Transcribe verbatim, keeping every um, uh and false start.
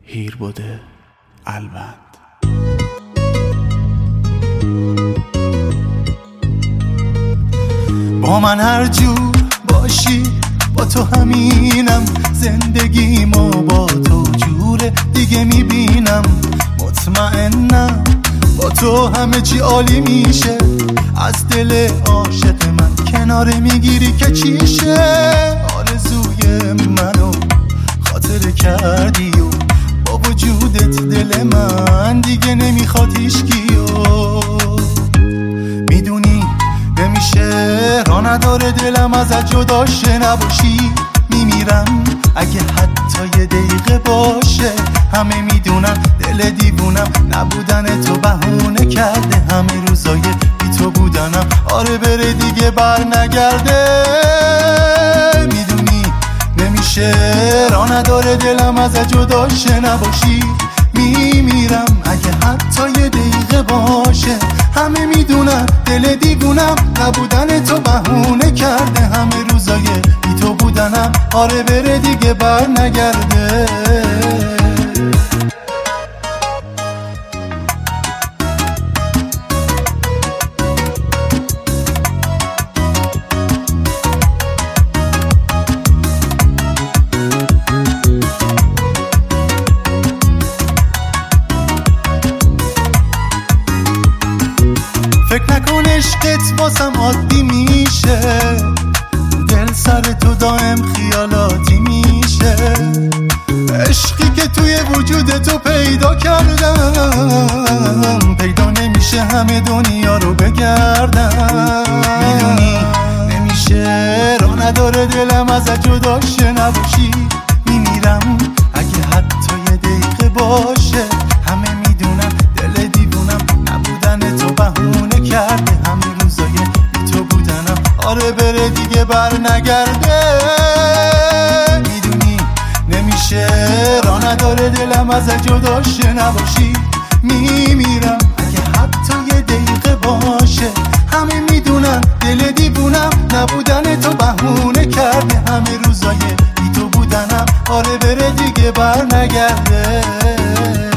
هیر بوده البند. با من هر جور باشی با تو همینم، زندگیمو با تو جوره دیگه میبینم. مطمئنم با تو همه چی عالی میشه، از دل عاشق من کناره میگیری که چیشه. آرزوی منو خاطر کردی و با وجودت دل من دیگه نمیخواد هیچکیو. میدونی نمیشه را نداره دلم ازت جداشه نباشی. میمیرم اگه حتی یه دقیقه باشه. همه میدونم دل دیوونم نبودن تو بهونه کرده، همه روزای بی تو بودنم آره بره دیگه بر نگرده. میدونی نمیشه را نداره دلم ازت جداشه نباشی. میمیرم اگه حتی یه دقیقه باشه. همه میدونم دل دیوونم نبودن تو بهونه کرده، همه روزای بی تو بودنم آره بره دیگه بر نگرده. فکر نکن عشقت واسم عادی میشه، دل سر تو دائم خیالاتی میشه. عشقی که توی وجود تو پیدا کردم پیدا نمیشه همه دنیا رو بگردم. میدونی نمیشه را نداره دلم ازت جداشه نباشی. میمیرم اگه حتی یه دقیقه باشه. همه میدونم دل دیوونم نبودن تو بهونه کرده، همه روزای بی تو بودنم آره بره دیگه بر نگرده. میدونی نمیشه را نداره دلم ازت جداشه نباشی. میمیرم اگه حتی یه دقیقه باشه. همه میدونم دل دیوونم نبودن تو بهونه کرده، همه روزای بی تو بودنم آره بره دیگه بر نگرده.